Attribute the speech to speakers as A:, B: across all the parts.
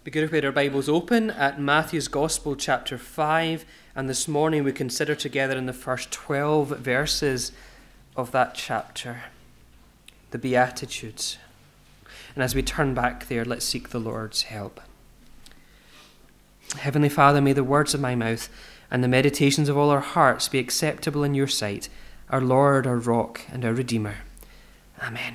A: Be good if we had our Bibles open at Matthew's Gospel, chapter 5, and this morning we consider together in the first 12 verses of that chapter, the Beatitudes. And as we turn back there, let's seek the Lord's help. Heavenly Father, may the words of my mouth and the meditations of all our hearts be acceptable in your sight, our Lord, our rock, and our Redeemer. Amen.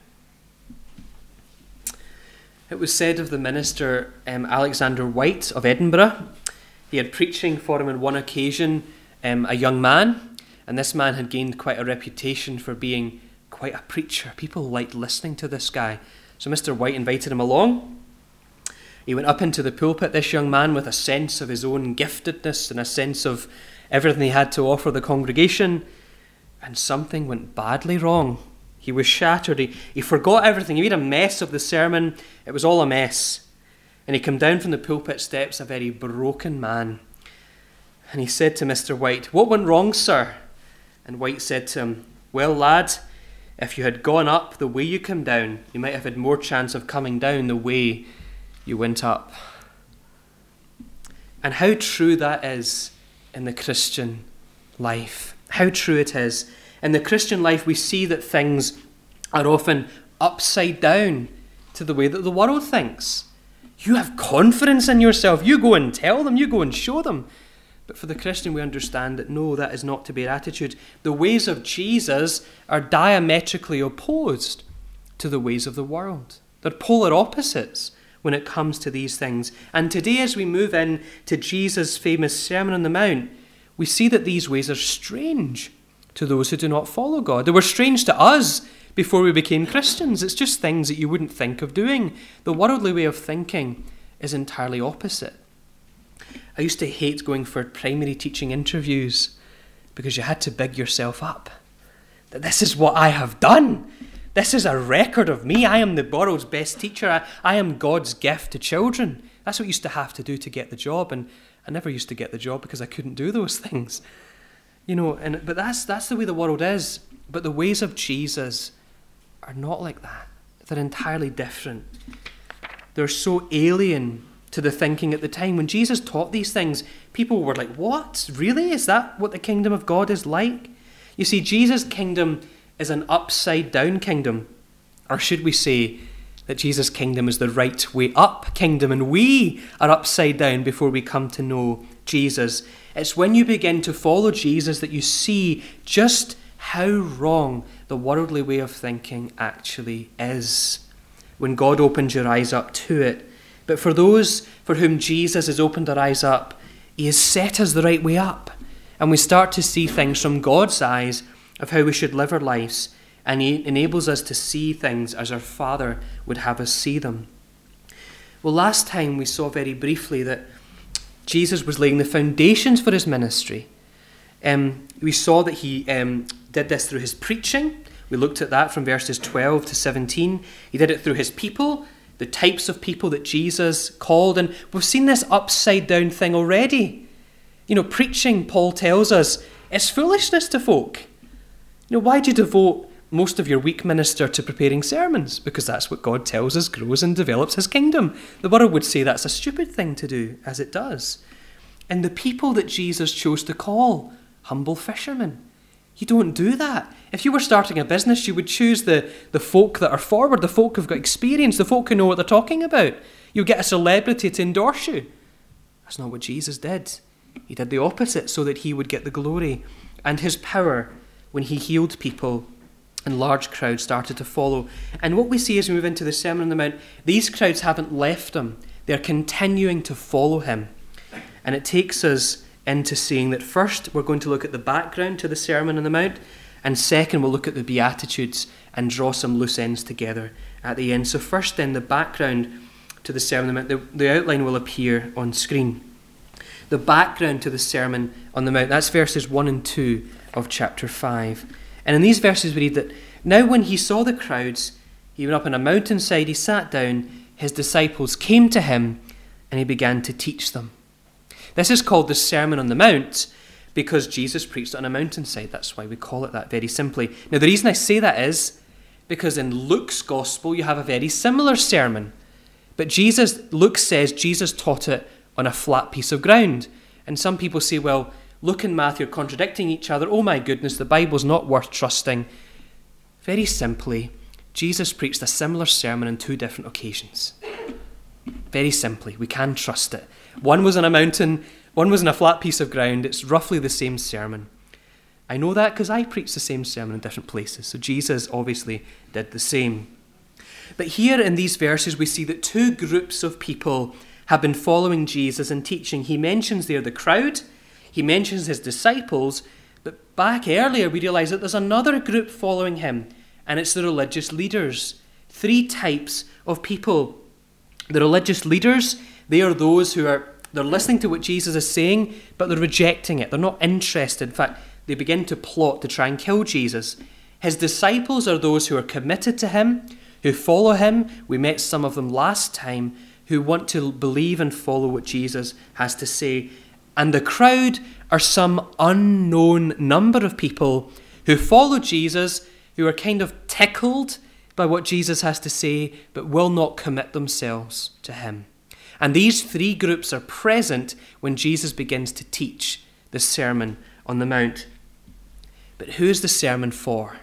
A: It was said of the minister Alexander Whyte of Edinburgh. He had preaching for him on one occasion a young man, and this man had gained quite a reputation for being quite a preacher. People liked listening to this guy. So Mr. Whyte invited him along. He went up into the pulpit, this young man, with a sense of his own giftedness and a sense of everything he had to offer the congregation, and something went badly wrong. He was shattered. He forgot everything. He made a mess of the sermon. It was all a mess. And he came down from the pulpit steps a very broken man. And he said to Mr. Whyte, "What went wrong, sir?" And Whyte said to him, "Well, lad, if you had gone up the way you came down, you might have had more chance of coming down the way you went up." And how true that is in the Christian life. How true it is. In the Christian life, we see that things are often upside down to the way that the world thinks. You have confidence in yourself. You go and tell them. You go and show them. But for the Christian, we understand that no, that is not to be our attitude. The ways of Jesus are diametrically opposed to the ways of the world. They're polar opposites when it comes to these things. And today, as we move in to Jesus' famous Sermon on the Mount, we see that these ways are strange to those who do not follow God. They were strange to us before we became Christians. It's just things that you wouldn't think of doing. The worldly way of thinking is entirely opposite. I used to hate going for primary teaching interviews because you had to big yourself up. That this is what I have done. This is a record of me. I am the world's best teacher. I am God's gift to children. That's what I used to have to do to get the job. And I never used to get the job because I couldn't do those things. You know, but that's the way the world is. But the ways of Jesus are not like that. They're entirely different. They're so alien to the thinking at the time. When Jesus taught these things, people were like, "What? Really? Is that what the kingdom of God is like?" You see, Jesus' kingdom is an upside-down kingdom. Or should we say that Jesus' kingdom is the right way up kingdom, and we are upside down before we come to know Jesus. It's when you begin to follow Jesus that you see just how wrong the worldly way of thinking actually is. When God opens your eyes up to it. But for those for whom Jesus has opened our eyes up, he has set us the right way up. And we start to see things from God's eyes of how we should live our lives. And he enables us to see things as our Father would have us see them. Well, last time we saw very briefly that Jesus was laying the foundations for his ministry. We saw that he did this through his preaching. We looked at that from verses 12 to 17. He did it through his people, the types of people that Jesus called. And we've seen this upside down thing already. You know, preaching, Paul tells us, it's foolishness to folk. You know, why do you devote most of your week minister to preparing sermons? Because that's what God tells us grows and develops his kingdom. The world would say that's a stupid thing to do, as it does. And the people that Jesus chose to call, humble fishermen, you don't do that. If you were starting a business, you would choose the folk that are forward, the folk who've got experience, the folk who know what they're talking about. You get a celebrity to endorse you. That's not what Jesus did. He did the opposite so that he would get the glory and his power when he healed people. And large crowds started to follow. And what we see as we move into the Sermon on the Mount, these crowds haven't left him. They're continuing to follow him. And it takes us into seeing that first we're going to look at the background to the Sermon on the Mount, and second we'll look at the Beatitudes and draw some loose ends together at the end. So first then, the background to the Sermon on the Mount. The outline will appear on screen. The background to the Sermon on the Mount, that's verses 1 and 2 of chapter 5. And in these verses we read that, "Now when he saw the crowds, he went up on a mountainside, he sat down, his disciples came to him, and he began to teach them." This is called the Sermon on the Mount because Jesus preached on a mountainside. That's why we call it that, very simply. Now the reason I say that is because in Luke's Gospel you have a very similar sermon. But Luke says Jesus taught it on a flat piece of ground. And some people say, well, Luke and Matthew are contradicting each other. Oh my goodness, the Bible's not worth trusting. Very simply, Jesus preached a similar sermon on 2 different occasions. Very simply, we can trust it. One was on a mountain, one was on a flat piece of ground. It's roughly the same sermon. I know that because I preach the same sermon in different places. So Jesus obviously did the same. But here in these verses, we see that 2 groups of people have been following Jesus and teaching. He mentions there the crowd. He mentions his disciples. But back earlier, we realize that there's another group following him, and it's the religious leaders. 3 types of people. The religious leaders, they are those they're listening to what Jesus is saying, but they're rejecting it. They're not interested. In fact, they begin to plot to try and kill Jesus. His disciples are those who are committed to him, who follow him. We met some of them last time, who want to believe and follow what Jesus has to say. And the crowd are some unknown number of people who follow Jesus, who are kind of tickled by what Jesus has to say, but will not commit themselves to him. And these 3 groups are present when Jesus begins to teach the Sermon on the Mount. But who is the sermon for?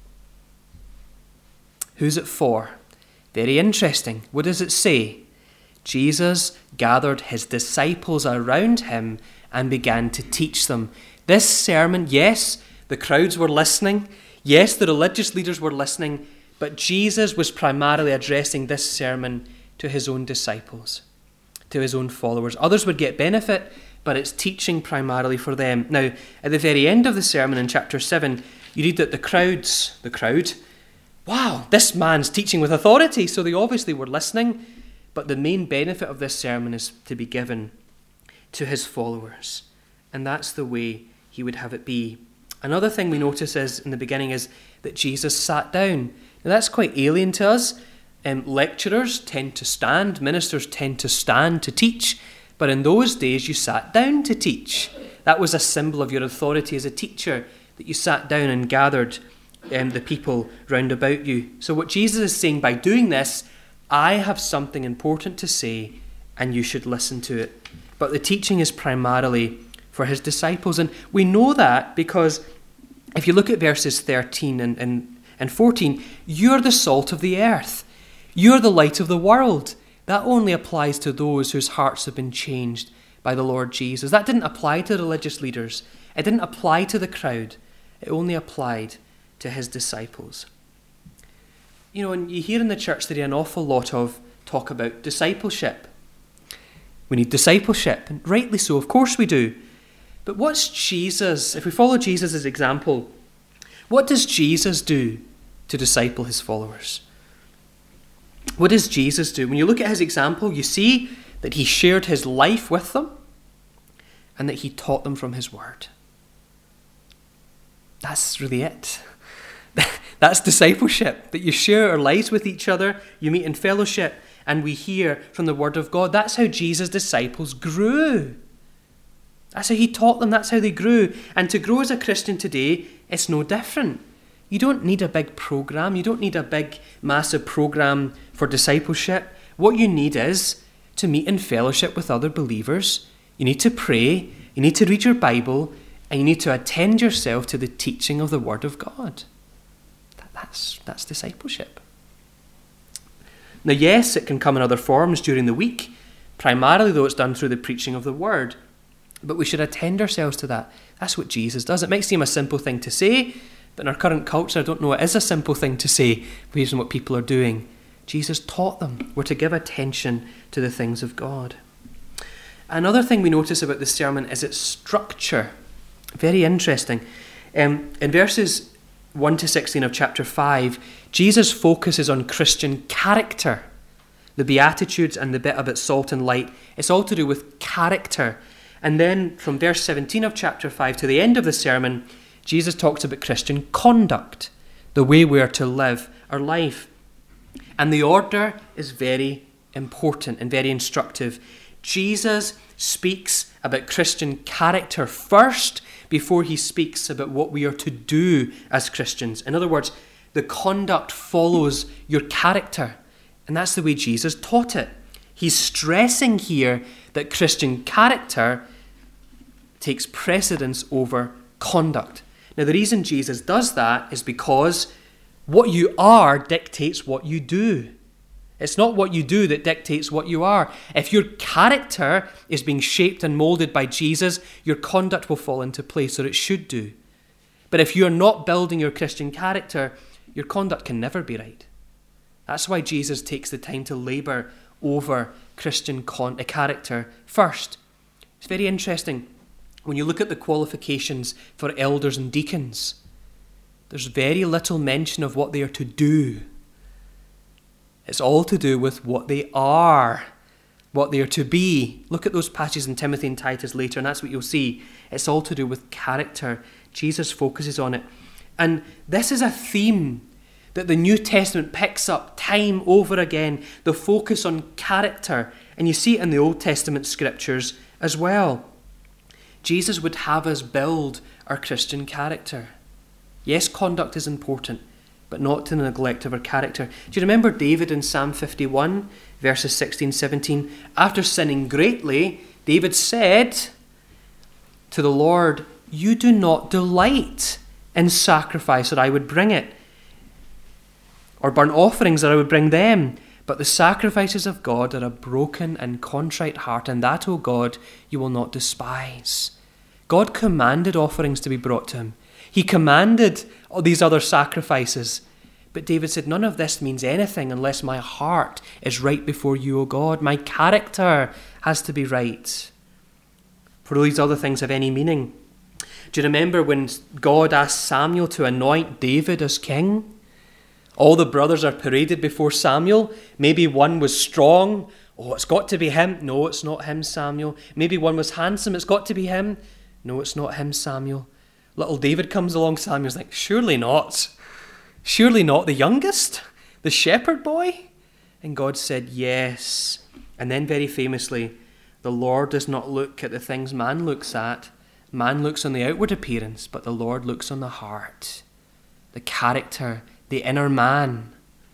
A: Who's it for? Very interesting. What does it say? Jesus gathered his disciples around him and began to teach them. This sermon, yes, the crowds were listening. Yes, the religious leaders were listening. But Jesus was primarily addressing this sermon to his own disciples, to his own followers. Others would get benefit, but it's teaching primarily for them. Now, at the very end of the sermon in chapter 7, you read that the crowd, wow, this man's teaching with authority. So they obviously were listening, but the main benefit of this sermon is to be given to his followers. And that's the way he would have it be. Another thing we notice in the beginning is that Jesus sat down. Now that's quite alien to us. Lecturers tend to stand, ministers tend to stand to teach, but in those days you sat down to teach. That was a symbol of your authority as a teacher, that you sat down and gathered the people round about you. So what Jesus is saying by doing this, I have something important to say and you should listen to it. But the teaching is primarily for his disciples. And we know that because if you look at verses 13 and 14, you're the salt of the earth. You're the light of the world. That only applies to those whose hearts have been changed by the Lord Jesus. That didn't apply to the religious leaders. It didn't apply to the crowd. It only applied to his disciples. You know, and you hear in the church today an awful lot of talk about discipleship. We need discipleship, and rightly so, of course we do. But what's Jesus, if we follow Jesus' example, what does Jesus do to disciple his followers? What does Jesus do? When you look at his example, you see that he shared his life with them and that he taught them from his word. That's really it. That's discipleship, that you share our lives with each other, you meet in fellowship, and we hear from the word of God. That's how Jesus' disciples grew. That's how he taught them. That's how they grew. And to grow as a Christian today, it's no different. You don't need a big program. You don't need a big, massive program for discipleship. What you need is to meet in fellowship with other believers. You need to pray. You need to read your Bible. And you need to attend yourself to the teaching of the Word of God. That's discipleship. Now, yes, it can come in other forms during the week. Primarily, though, it's done through the preaching of the Word. But we should attend ourselves to that. That's what Jesus does. It might seem a simple thing to say, but in our current culture, I don't know it is a simple thing to say based on what people are doing. Jesus taught them. We're to give attention to the things of God. Another thing we notice about the sermon is its structure. Very interesting. In verses 1 to 16 of chapter 5, Jesus focuses on Christian character. The Beatitudes and the bit about salt and light, it's all to do with character. And then from verse 17 of chapter 5 to the end of the sermon, Jesus talks about Christian conduct, the way we are to live our life. And the order is very important and very instructive. Jesus speaks about Christian character first before he speaks about what we are to do as Christians. In other words, the conduct follows your character. And that's the way Jesus taught it. He's stressing here that Christian character takes precedence over conduct. Now, the reason Jesus does that is because what you are dictates what you do. It's not what you do that dictates what you are. If your character is being shaped and molded by Jesus, your conduct will fall into place, or it should do. But if you're not building your Christian character, your conduct can never be right. That's why Jesus takes the time to labour over Christian character first. It's very interesting. When you look at the qualifications for elders and deacons, there's very little mention of what they are to do. It's all to do with what they are, what they are to be. Look at those passages in Timothy and Titus later, and that's what you'll see. It's all to do with character. Jesus focuses on it. And this is a theme that the New Testament picks up time over again, the focus on character. And you see it in the Old Testament scriptures as well. Jesus would have us build our Christian character. Yes, conduct is important, but not to the neglect of our character. Do you remember David in Psalm 51, verses 16, 17? After sinning greatly, David said to the Lord, "You do not delight in sacrifice that I would bring it, or burnt offerings that I would bring them. But the sacrifices of God are a broken and contrite heart, and that, O God, you will not despise." God commanded offerings to be brought to him. He commanded all these other sacrifices. But David said, none of this means anything unless my heart is right before you, O God. My character has to be right for these other things have any meaning. Do you remember when God asked Samuel to anoint David as king? All the brothers are paraded before Samuel. Maybe one was strong. Oh, it's got to be him. No, it's not him, Samuel. Maybe one was handsome. It's got to be him. No, it's not him, Samuel. Little David comes along. Samuel's like, surely not. Surely not the youngest? The shepherd boy? And God said, yes. And then very famously, the Lord does not look at the things man looks at. Man looks on the outward appearance, but the Lord looks on the heart, the character, the inner man.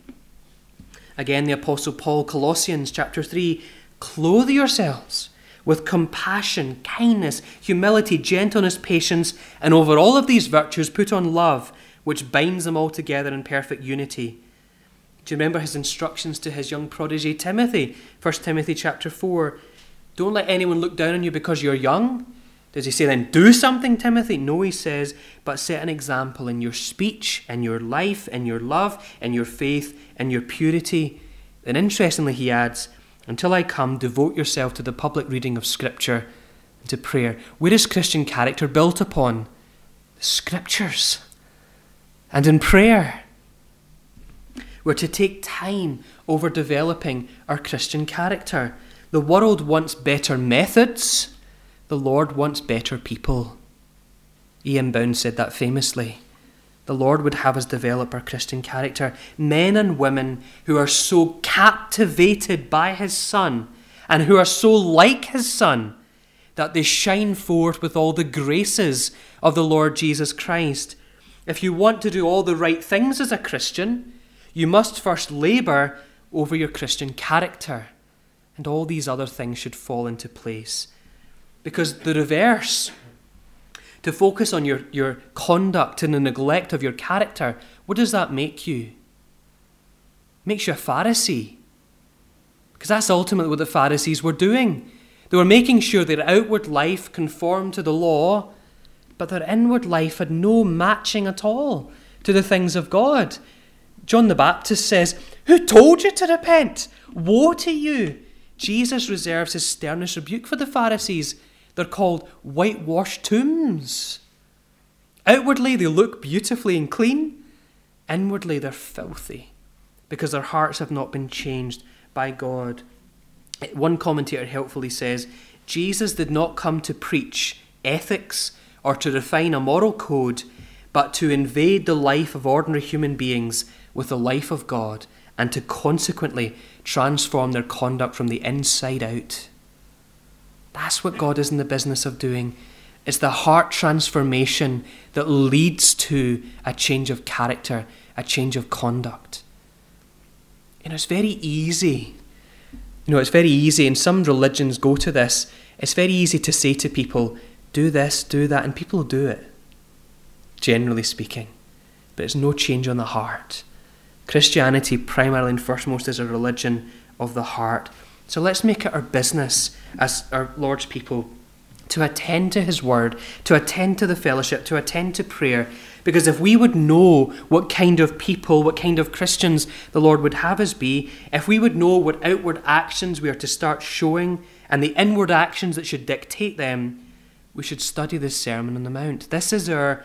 A: Again, the Apostle Paul, Colossians chapter 3, clothe yourselves with compassion, kindness, humility, gentleness, patience, and over all of these virtues put on love, which binds them all together in perfect unity. Do you remember his instructions to his young protege Timothy? 1 Timothy chapter 4. Don't let anyone look down on you because you're young. Does he say then, do something, Timothy? No, he says, but set an example in your speech, in your life, in your love, in your faith, in your purity. And interestingly, he adds, until I come, devote yourself to the public reading of Scripture and to prayer. Where is Christian character built upon? The Scriptures and in prayer. We're to take time over developing our Christian character. The world wants better methods. The Lord wants better people. Ian Bound said that famously. The Lord would have us develop our Christian character. Men and women who are so captivated by his Son and who are so like his Son that they shine forth with all the graces of the Lord Jesus Christ. If you want to do all the right things as a Christian, you must first labour over your Christian character, and all these other things should fall into place. Because the reverse, to focus on your conduct and the neglect of your character, what does that make you? It makes you a Pharisee. Because that's ultimately what the Pharisees were doing. They were making sure their outward life conformed to the law, but their inward life had no matching at all to the things of God. John the Baptist says, who told you to repent? Woe to you! Jesus reserves his sternest rebuke for the Pharisees. They're called whitewashed tombs. Outwardly, they look beautifully and clean. Inwardly, they're filthy because their hearts have not been changed by God. One commentator helpfully says, Jesus did not come to preach ethics or to refine a moral code, but to invade the life of ordinary human beings with the life of God and to consequently transform their conduct from the inside out. That's what God is in the business of doing. It's the heart transformation that leads to a change of character, a change of conduct. It's very easy. It's very easy, and some religions go to this, it's very easy to say to people, do this, do that, and people do it, generally speaking. But it's no change on the heart. Christianity, primarily and firstmost, is a religion of the heart. So let's make it our business as our Lord's people to attend to his word, to attend to the fellowship, to attend to prayer. Because if we would know what kind of people, what kind of Christians the Lord would have us be, if we would know what outward actions we are to start showing and the inward actions that should dictate them, we should study this Sermon on the Mount. This is our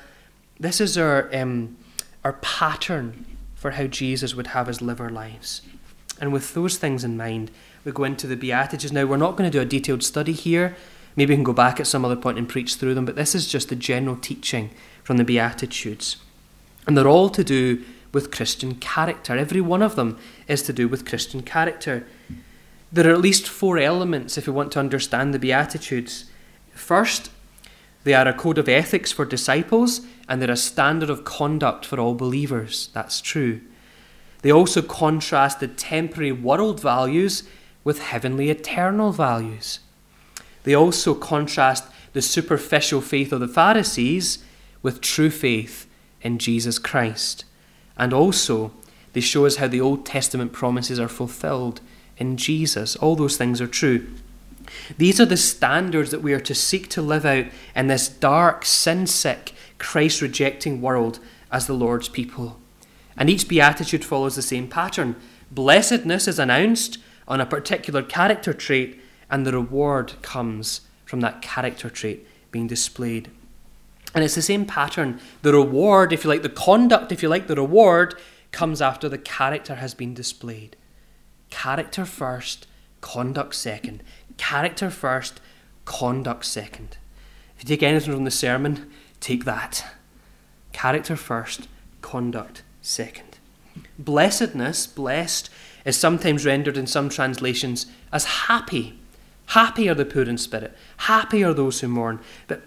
A: pattern for how Jesus would have us live our lives. And with those things in mind, we go into the Beatitudes. Now, we're not going to do a detailed study here. Maybe we can go back at some other point and preach through them, but this is just the general teaching from the Beatitudes. And they're all to do with Christian character. Every one of them is to do with Christian character. There are at least 4 elements if you want to understand the Beatitudes. First, they are a code of ethics for disciples, and they're a standard of conduct for all believers. That's true. They also contrast the temporary world values with heavenly eternal values. They also contrast the superficial faith of the Pharisees with true faith in Jesus Christ. And also, they show us how the Old Testament promises are fulfilled in Jesus. All those things are true. These are the standards that we are to seek to live out in this dark, sin-sick, Christ-rejecting world as the Lord's people. And each beatitude follows the same pattern. Blessedness is announced on a particular character trait, and the reward comes from that character trait being displayed. And it's the same pattern. The reward, if you like, the conduct, if you like, the reward comes after the character has been displayed. Character first, conduct second. Character first, conduct second. If you take anything from the sermon, take that. Character first, conduct second. Blessedness, blessed, is sometimes rendered in some translations as happy. Happy are the poor in spirit. Happy are those who mourn. But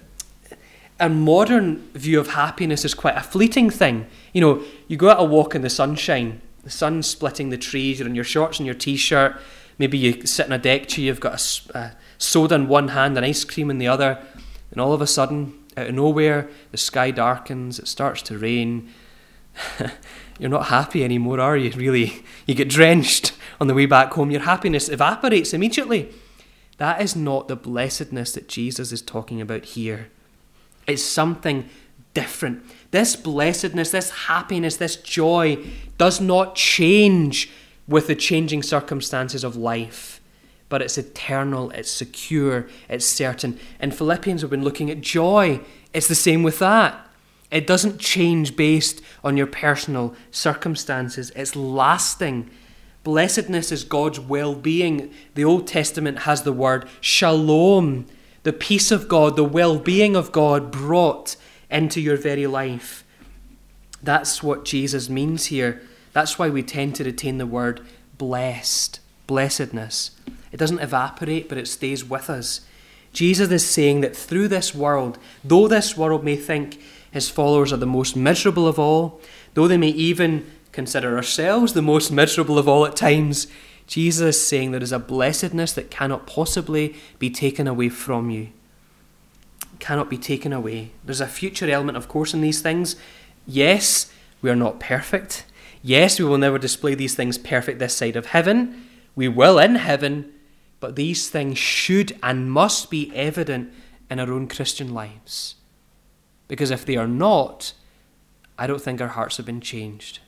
A: a modern view of happiness is quite a fleeting thing. You go out a walk in the sunshine, the sun's splitting the trees, you're in your shorts and your t-shirt, maybe you sit in a deck chair, you've got a soda in one hand and ice cream in the other, and all of a sudden, out of nowhere, the sky darkens, it starts to rain. You're not happy anymore, are you, really? You get drenched on the way back home. Your happiness evaporates immediately. That is not the blessedness that Jesus is talking about here. It's something different. This blessedness, this happiness, this joy does not change with the changing circumstances of life, but it's eternal, it's secure, it's certain. In Philippians, we've been looking at joy. It's the same with that. It doesn't change based on your personal circumstances. It's lasting. Blessedness is God's well-being. The Old Testament has the word shalom, the peace of God, the well-being of God brought into your very life. That's what Jesus means here. That's why we tend to retain the word blessed, blessedness. It doesn't evaporate, but it stays with us. Jesus is saying that through this world, though this world may think his followers are the most miserable of all, though they may even consider ourselves the most miserable of all at times, Jesus is saying there is a blessedness that cannot possibly be taken away from you. It cannot be taken away. There's a future element, of course, in these things. Yes, we are not perfect. Yes, we will never display these things perfect this side of heaven. We will in heaven, but these things should and must be evident in our own Christian lives. Because if they are not, I don't think our hearts have been changed.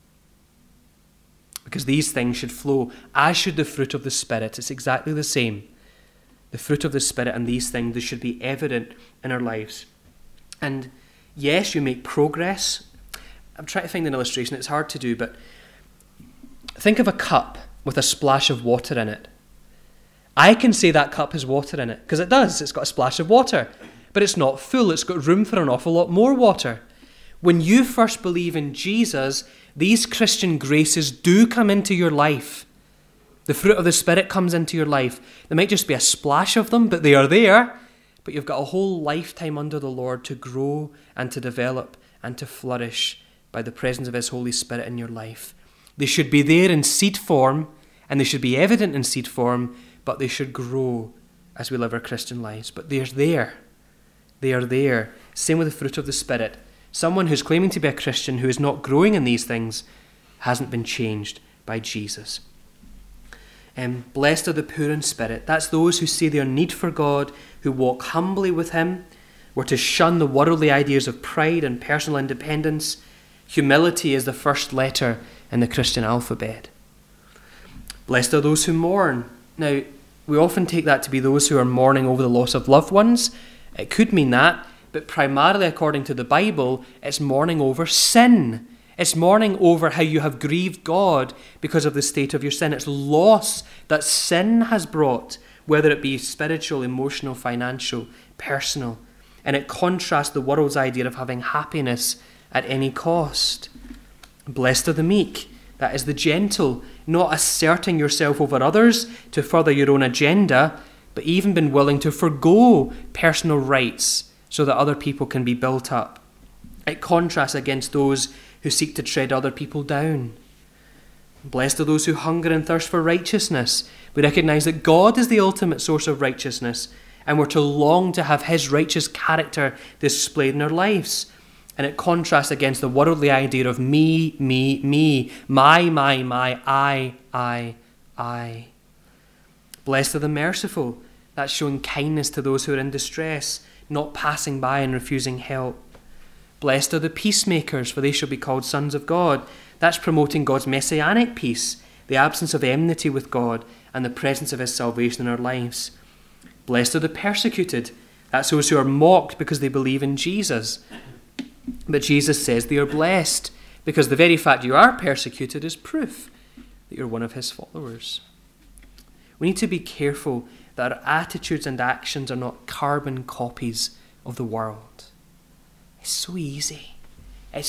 A: Because these things should flow, as should the fruit of the Spirit. It's exactly the same. The fruit of the Spirit and these things, they should be evident in our lives. And yes, you make progress. I'm trying to find an illustration. It's hard to do, but think of a cup with a splash of water in it. I can say that cup has water in it, because it does. It's got a splash of water. But it's not full. It's got room for an awful lot more water. When you first believe in Jesus, these Christian graces do come into your life. The fruit of the Spirit comes into your life. There might just be a splash of them, but they are there. But you've got a whole lifetime under the Lord to grow and to develop and to flourish by the presence of His Holy Spirit in your life. They should be there in seed form, and they should be evident in seed form, but they should grow as we live our Christian lives. But they're there. They are there. Same with the fruit of the Spirit. Someone who's claiming to be a Christian who is not growing in these things hasn't been changed by Jesus. Blessed are the poor in spirit. That's those who see their need for God, who walk humbly with him. We're to shun the worldly ideas of pride and personal independence. Humility is the first letter in the Christian alphabet. Blessed are those who mourn. Now, we often take that to be those who are mourning over the loss of loved ones. It could mean that, but primarily, according to the Bible, it's mourning over sin. It's mourning over how you have grieved God because of the state of your sin. It's loss that sin has brought, whether it be spiritual, emotional, financial, personal. And it contrasts the world's idea of having happiness at any cost. Blessed are the meek. That is the gentle, not asserting yourself over others to further your own agenda, but even been willing to forgo personal rights so that other people can be built up. It contrasts against those who seek to tread other people down. Blessed are those who hunger and thirst for righteousness. We recognise that God is the ultimate source of righteousness, and we're to long to have his righteous character displayed in our lives. And it contrasts against the worldly idea of me, my, I. Blessed are the merciful. That's showing kindness to those who are in distress, not passing by and refusing help. Blessed are the peacemakers, for they shall be called sons of God. That's promoting God's messianic peace, the absence of enmity with God, and the presence of his salvation in our lives. Blessed are the persecuted. That's those who are mocked because they believe in Jesus. But Jesus says they are blessed, because the very fact you are persecuted is proof that you're one of his followers. We need to be careful that our attitudes and actions are not carbon copies of the world. It's so easy. It's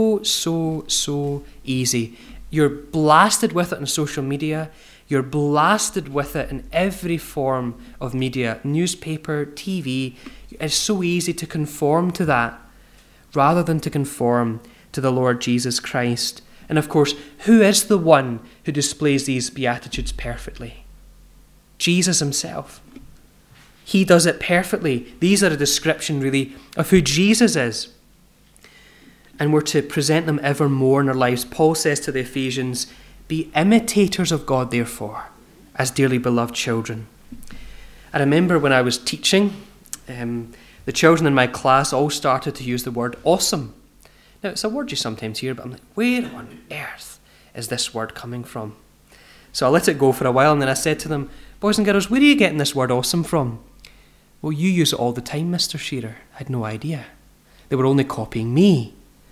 A: so easy. You're blasted with it on social media. You're blasted with it in every form of media, newspaper, TV. It's so easy to conform to that rather than to conform to the Lord Jesus Christ. And of course, who is the one who displays these Beatitudes perfectly? Jesus himself. He does it perfectly. These are a description, really, of who Jesus is. And we're to present them ever more in our lives. Paul says to the Ephesians, be imitators of God, therefore, as dearly beloved children. I remember when I was teaching, the children in my class all started to use the word awesome. Now, it's a word you sometimes hear, but I'm like, where on earth is this word coming from? So I let it go for a while, and then I said to them, boys and girls, where are you getting this word awesome from? Well, you use it all the time, Mr. Shearer. I had no idea. They were only copying me.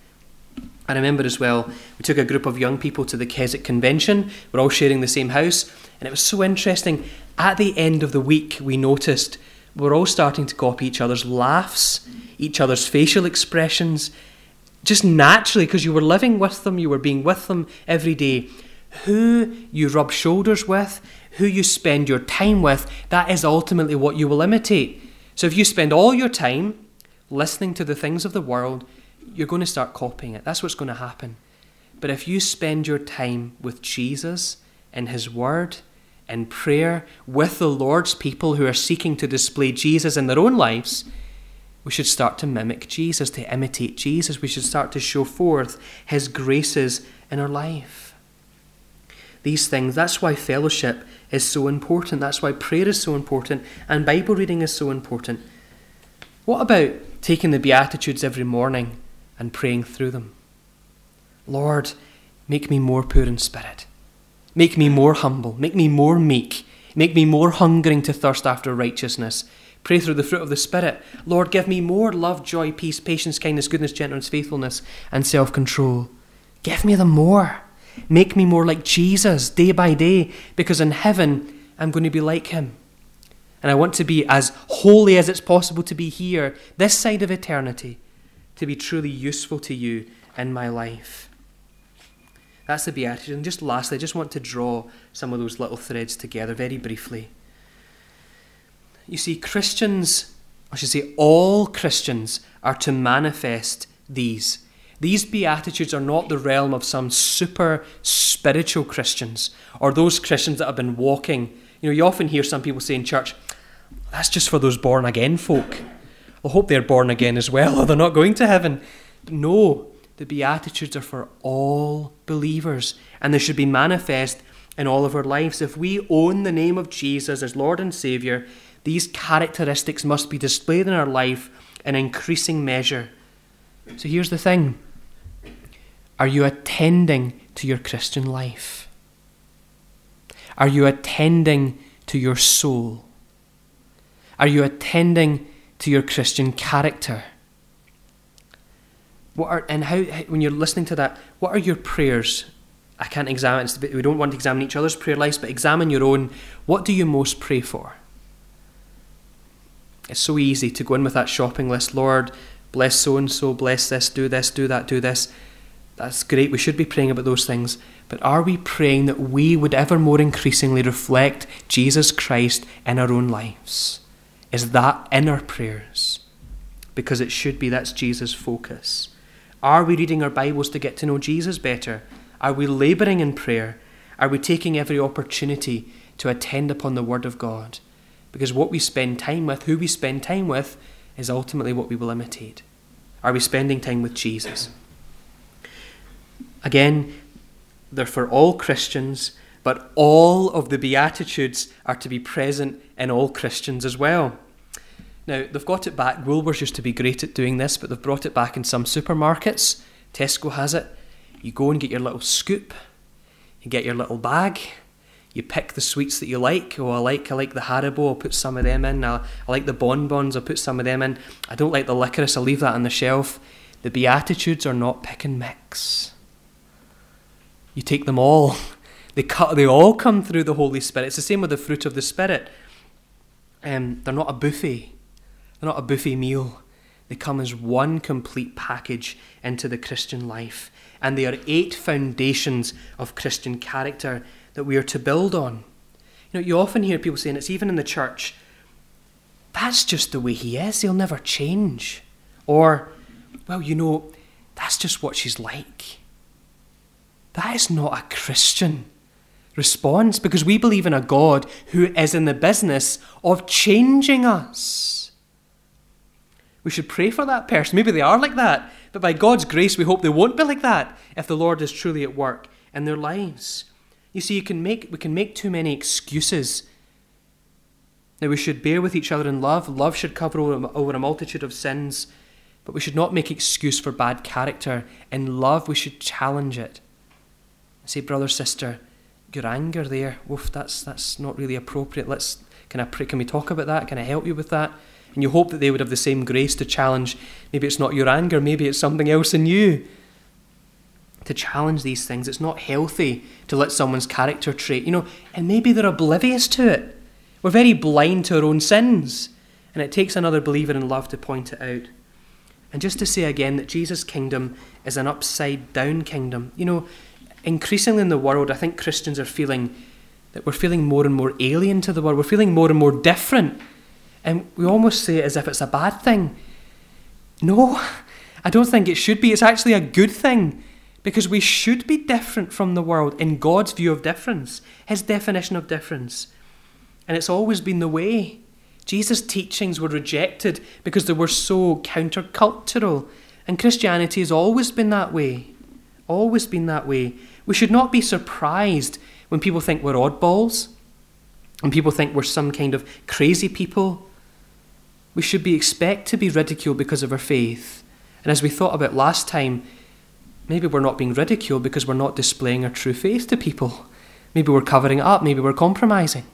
A: I remember as well, we took a group of young people to the Keswick Convention. We're all sharing the same house, and it was so interesting. At the end of the week, we noticed we're all starting to copy each other's laughs, each other's facial expressions, just naturally, because you were living with them, you were being with them every day. Who you rub shoulders with, who you spend your time with, that is ultimately what you will imitate. So if you spend all your time listening to the things of the world, you're going to start copying it. That's what's going to happen. But if you spend your time with Jesus in his word, in prayer, with the Lord's people who are seeking to display Jesus in their own lives, we should start to mimic Jesus, to imitate Jesus. We should start to show forth his graces in our life. These things, that's why fellowship is so important. That's why prayer is so important and Bible reading is so important. What about taking the Beatitudes every morning and praying through them? Lord, make me more poor in spirit. Make me more humble. Make me more meek. Make me more hungering to thirst after righteousness. Pray through the fruit of the Spirit. Lord, give me more love, joy, peace, patience, kindness, goodness, gentleness, faithfulness, and self-control. Give me them more. Make me more like Jesus day by day, because in heaven, I'm going to be like him. And I want to be as holy as it's possible to be here, this side of eternity, to be truly useful to you in my life. That's the Beatitude. And just lastly, I just want to draw some of those little threads together very briefly. You see, Christians, I should say all Christians, are to manifest these These Beatitudes are not the realm of some super spiritual Christians or those Christians that have been walking. You often hear some people say in church, that's just for those born again folk. I hope they're born again as well, or they're not going to heaven. No, the Beatitudes are for all believers, and they should be manifest in all of our lives. If we own the name of Jesus as Lord and Saviour, these characteristics must be displayed in our life in increasing measure. So here's the thing. Are you attending to your Christian life? Are you attending to your soul? Are you attending to your Christian character? When you're listening to that, what are your prayers? I can't examine, we don't want to examine each other's prayer lives, but examine your own. What do you most pray for? It's so easy to go in with that shopping list. Lord, bless so-and-so, bless this, do that, do this. That's great, we should be praying about those things. But are we praying that we would ever more increasingly reflect Jesus Christ in our own lives? Is that in our prayers? Because it should be. That's Jesus' focus. Are we reading our Bibles to get to know Jesus better? Are we labouring in prayer? Are we taking every opportunity to attend upon the Word of God? Because what we spend time with, who we spend time with, is ultimately what we will imitate. Are we spending time with Jesus? Again, they're for all Christians, but all of the Beatitudes are to be present in all Christians as well. Now, they've got it back. Woolworths used to be great at doing this, but they've brought it back in some supermarkets. Tesco has it. You go and get your little scoop. You get your little bag. You pick the sweets that you like. Oh, I like the Haribo. I'll put some of them in. I like the bonbons. I'll put some of them in. I don't like the licorice. I'll leave that on the shelf. The Beatitudes are not pick and mix. You take them all. They all come through the Holy Spirit. It's the same with the fruit of the Spirit. They're not a buffet. They're not a buffet meal. They come as one complete package into the Christian life. And they are 8 foundations of Christian character that we are to build on. You often hear people saying, it's even in the church, that's just the way he is. He'll never change. Or, well, that's just what she's like. That is not a Christian response, because we believe in a God who is in the business of changing us. We should pray for that person. Maybe they are like that, but by God's grace, we hope they won't be like that if the Lord is truly at work in their lives. You see, we can make too many excuses. Now, we should bear with each other in love. Love should cover over a multitude of sins, but we should not make excuse for bad character. In love, we should challenge it. Say, brother, sister, your anger there, that's not really appropriate. Can we talk about that? Can I help you with that? And you hope that they would have the same grace to challenge. Maybe it's not your anger, maybe it's something else in you. To challenge these things. It's not healthy to let someone's character trait, and maybe they're oblivious to it. We're very blind to our own sins, and it takes another believer in love to point it out. And just to say again that Jesus' kingdom is an upside-down kingdom. Increasingly in the world, I think Christians are feeling that we're feeling more and more alien to the world. We're feeling more and more different. And we almost say it as if it's a bad thing. No, I don't think it should be. It's actually a good thing, because we should be different from the world in God's view of difference, his definition of difference. And it's always been the way. Jesus' teachings were rejected because they were so countercultural. And Christianity has always been that way. Always been that way. We should not be surprised when people think we're oddballs, when people think we're some kind of crazy people. We should expect to be ridiculed because of our faith. And as we thought about last time, maybe we're not being ridiculed because we're not displaying our true faith to people. Maybe we're covering it up. Maybe we're compromising.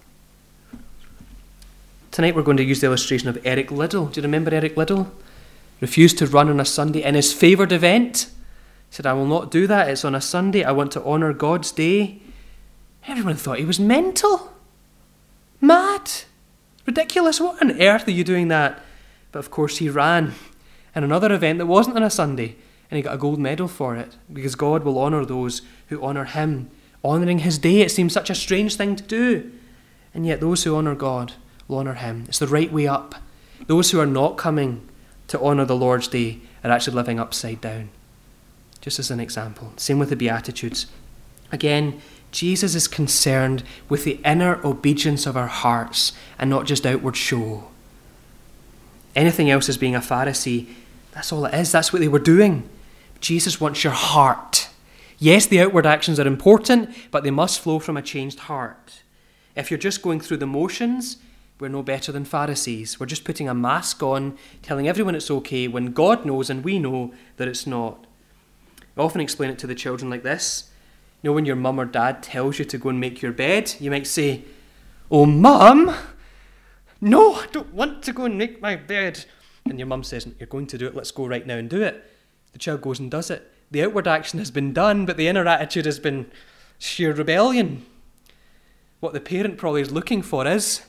A: Tonight we're going to use the illustration of Eric Liddell. Do you remember Eric Liddell? Refused to run on a Sunday in his favoured event. He said, I will not do that. It's on a Sunday. I want to honour God's day. Everyone thought he was mental. Mad. Ridiculous. What on earth are you doing that? But of course he ran in another event that wasn't on a Sunday, and he got a gold medal for it, because God will honour those who honour him. Honouring his day, it seems such a strange thing to do. And yet those who honour God will honour him. It's the right way up. Those who are not coming to honour the Lord's day are actually living upside down. just as an example. Same with the Beatitudes. Again, Jesus is concerned with the inner obedience of our hearts and not just outward show. Anything else as being a Pharisee, that's all it is. That's what they were doing. Jesus wants your heart. Yes, the outward actions are important, but they must flow from a changed heart. If you're just going through the motions, we're no better than Pharisees. We're just putting a mask on, telling everyone it's okay when God knows and we know that it's not. I often explain it to the children like this. You know, when your mum or dad tells you to go and make your bed, you might say, "Oh, Mum, no, I don't want to go and make my bed." And your mum says, "You're going to do it, let's go right now and do it." The child goes and does it. The outward action has been done, but the inner attitude has been sheer rebellion. What the parent probably is looking for is,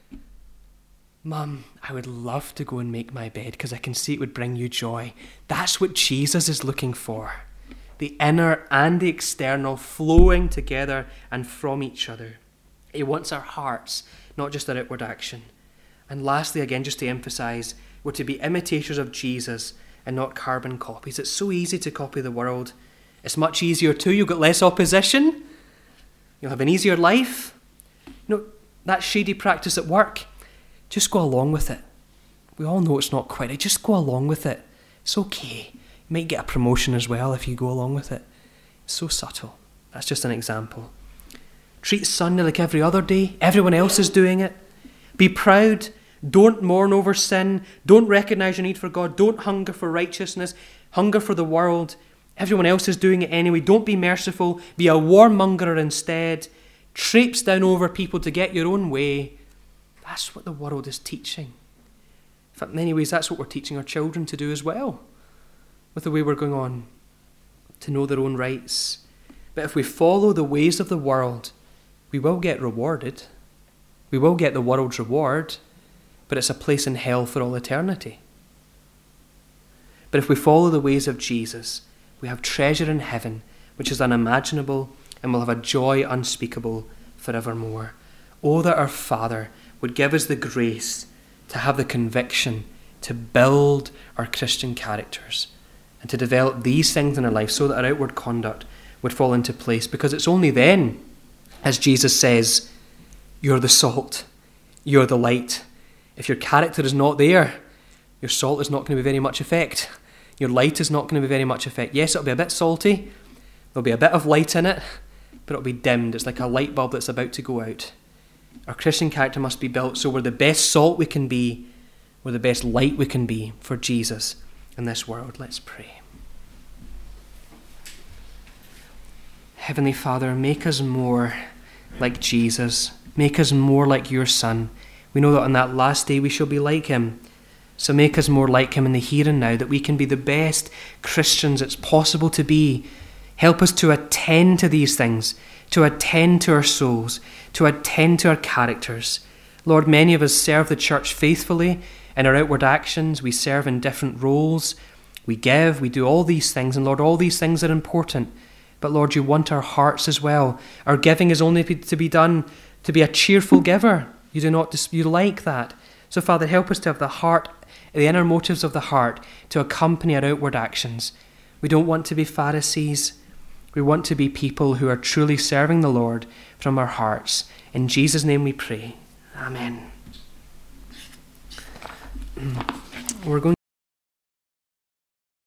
A: "Mum, I would love to go and make my bed because I can see it would bring you joy." That's what Jesus is looking for. The inner and the external flowing together and from each other. He wants our hearts, not just our outward action. And lastly, again, just to emphasize, we're to be imitators of Jesus and not carbon copies. It's so easy to copy the world. It's much easier too. You'll get less opposition. You'll have an easier life. You know, that shady practice at work, just go along with it. We all know it's not quite right. Just go along with it. It's okay. You might get a promotion as well if you go along with it. It's so subtle. That's just an example. Treat Sunday like every other day. Everyone else is doing it. Be proud. Don't mourn over sin. Don't recognize your need for God. Don't hunger for righteousness. Hunger for the world. Everyone else is doing it anyway. Don't be merciful. Be a warmongerer instead. Traipse down over people to get your own way. That's what the world is teaching. In fact, in many ways, that's what we're teaching our children to do as well, with the way we're going on, to know their own rights. But if we follow the ways of the world, we will get rewarded. We will get the world's reward, but it's a place in hell for all eternity. But if we follow the ways of Jesus, we have treasure in heaven, which is unimaginable, and we'll have a joy unspeakable forevermore. Oh, that our Father would give us the grace to have the conviction to build our Christian characters and to develop these things in our life so that our outward conduct would fall into place. Because it's only then, as Jesus says, you're the salt, you're the light. If your character is not there, your salt is not going to be very much effect. Your light is not going to be very much effect. Yes, it'll be a bit salty, there'll be a bit of light in it, but it'll be dimmed. It's like a light bulb that's about to go out. Our Christian character must be built so we're the best salt we can be, we're the best light we can be for Jesus in this world. Let's pray. Heavenly Father, make us more like Jesus. Make us more like your Son. We know that on that last day we shall be like him. So make us more like him in the here and now, that we can be the best Christians it's possible to be. Help us to attend to these things, to attend to our souls, to attend to our characters. Lord, many of us serve the church faithfully in our outward actions. We serve in different roles. We give, we do all these things. And Lord, all these things are important. But Lord, you want our hearts as well. Our giving is only to be done to be a cheerful giver. You like that. So Father, help us to have the heart, the inner motives of the heart to accompany our outward actions. We don't want to be Pharisees. We want to be people who are truly serving the Lord from our hearts. In Jesus' name we pray. Amen. We're going